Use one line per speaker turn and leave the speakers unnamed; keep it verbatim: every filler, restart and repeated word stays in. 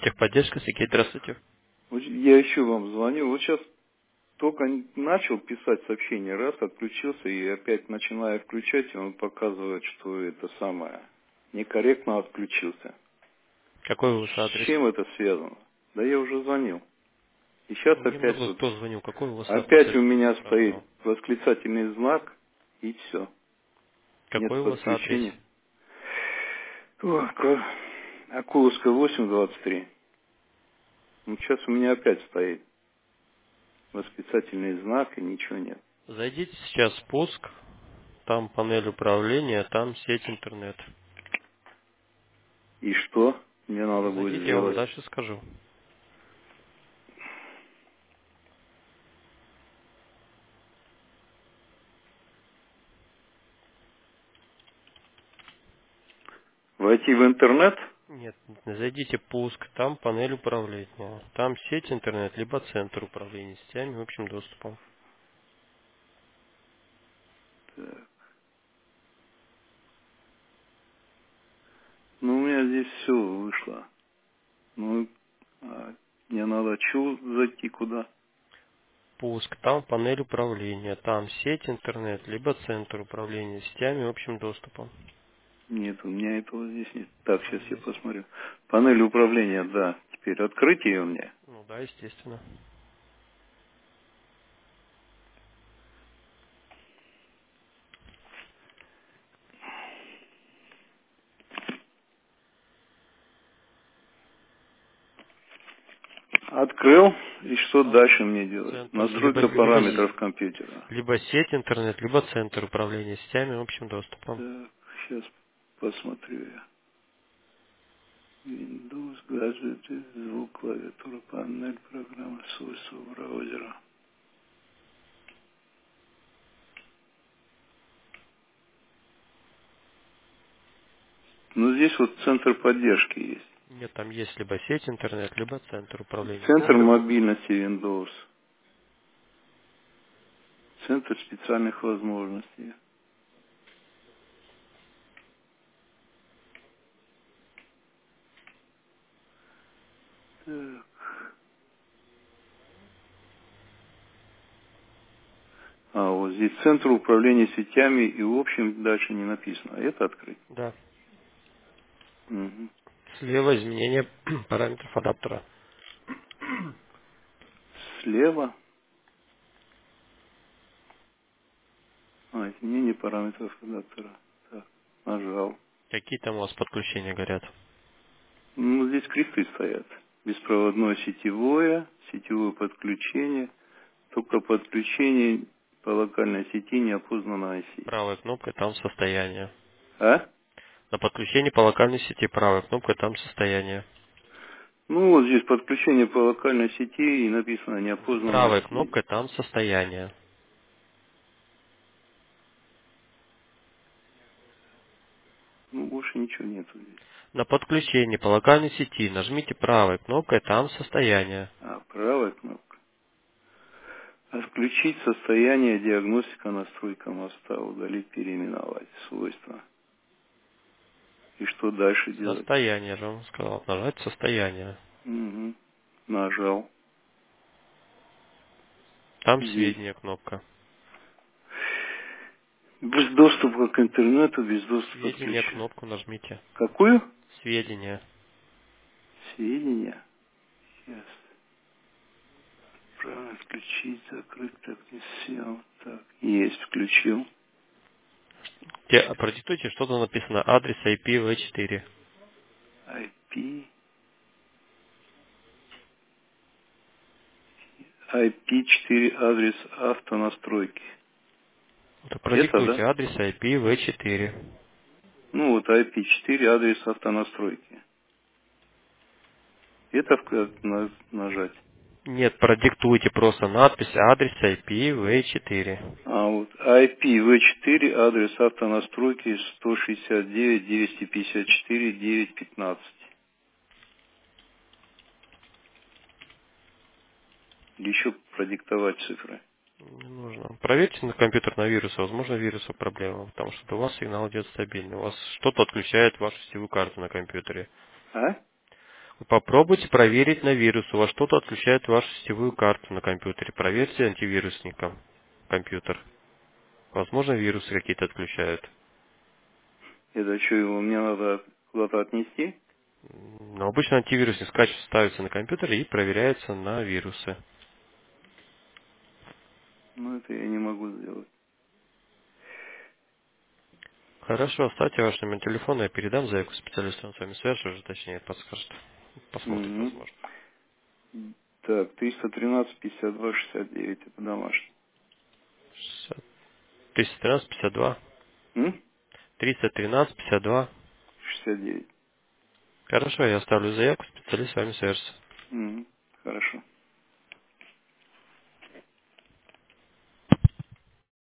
Техподдержка, Сергей, здравствуйте.
Вот я еще вам звоню. Вот сейчас только начал писать сообщение, раз, отключился, и опять начинаю включать, и он показывает, что это самое, некорректно отключился.
Какой у вас
С
адрес?
чем это связано? Да я уже звонил. И сейчас
Мне
опять
много
вот,
кто звонил. Какой у вас адрес?
опять
Я
у меня стоит
спрашивал.
восклицательный знак, и все. Нет
Какой у вас адрес?
подключения. О, ка- Акуловская восемь двадцать три. Ну, сейчас у меня опять стоит восклицательный знак, и ничего нет.
Зайдите сейчас в спуск, там панель управления, там сеть интернет.
И что мне надо будет
Зайдите, я вам
сделать?
дальше скажу.
Войти в интернет?
Нет, зайдите в пуск, там панель управления. Там сеть интернет, либо центр управления сетями общим доступом.
Так. Ну, у меня здесь все вышло. Ну, а мне надо что зайти куда?
Пуск, там панель управления, там сеть интернет, либо центр управления сетями общим доступом.
Нет, у меня этого здесь нет. Так,
Там
сейчас я
есть.
посмотрю. Панель управления, да. Теперь открыть ее мне.
Ну да, естественно.
Открыл. И что
Там
дальше мне делать?
центр, либо,
Настройка
либо,
параметров
с-
компьютера.
либо сеть интернет, либо центр управления сетями общим доступом.
Так, сейчас посмотрю я. Windows, гаджеты, звук, клавиатура, панель, программа, свойства браузера. Ну, здесь вот центр поддержки есть.
Нет, там есть либо сеть интернет, либо центр управления
Центр
сетями.
мобильности Windows. Центр специальных возможностей. Так. А, вот здесь Центр управления сетями, и в общем дальше не написано. А это открыть.
Да.
Угу.
Слева изменение параметров адаптера.
Слева. А, изменение параметров адаптера. Так, нажал.
Какие там у вас подключения горят?
Ну, здесь кресты стоят. Беспроводное сетевое, сетевое подключение. Только подключение по локальной сети неопознанной оси.
Правой кнопкой там состояние.
А?
На подключении по локальной сети правой кнопкой там состояние.
Ну, вот здесь подключение по локальной сети и написано неопознанная
Правой
оси.
кнопкой там состояние.
Ну, больше ничего нету здесь.
На подключении по локальной сети нажмите правой кнопкой там состояние.
А, правая кнопка. Отключить состояние, диагностика, настройка моста, удалить, переименовать свойства. И что дальше делать?
Состояние, я же вам сказал. Нажать состояние.
Угу. Нажал.
Там
Здесь.
сведения кнопка.
Без доступа к интернету, без доступа к
Сведения
ключу.
кнопку нажмите.
Какую?
Сведения.
Сведения. Сейчас. Правильно включить, закрыть, так не сел. Так, есть, включил.
Те- Продиктуйте, что там написано. Адрес ай пи ви четыре.
ай пи. ай пи четыре адрес автонастройки.
Вот
Это,
продиктуйте
да?
адрес ай пи ви четыре.
Ну вот ай пи четыре адрес автонастройки. Это в- на- нажать.
Нет, продиктуйте просто надпись адрес ай пи ви четыре.
А вот ай пи ви четыре адрес автонастройки сто шестьдесят девять двести пятьдесят четыре девять пятнадцать. Или еще продиктовать цифры.
Не нужно. Проверьте на компьютер на вирусы. Возможно, вируса проблема, потому что у вас сигнал идет стабильный. У вас что-то отключает вашу сетевую карту на компьютере.
А?
Попробуйте проверить на вирус. У вас что-то отключает вашу сетевую карту на компьютере. Проверьте антивирусником компьютер. Возможно, вирусы какие-то отключают.
Это что, его мне надо куда-то отнести?
Но обычно антивирусник скачивается, ставится на компьютер и проверяется на вирусы.
Ну, это я не могу сделать.
Хорошо, оставьте ваш номер телефона, я передам заявку специалисту, он с вами свяжется, уже точнее подскажет. Посмотрит,
Угу.
возможно.
Так, триста тринадцать пятьдесят два шестьдесят девять, это домашний.
триста тринадцать пятьдесят два.
М?
триста тринадцать пятьдесят два.
шестьдесят девять.
Хорошо, я оставлю заявку, специалист с вами свяжется.
Угу. Хорошо.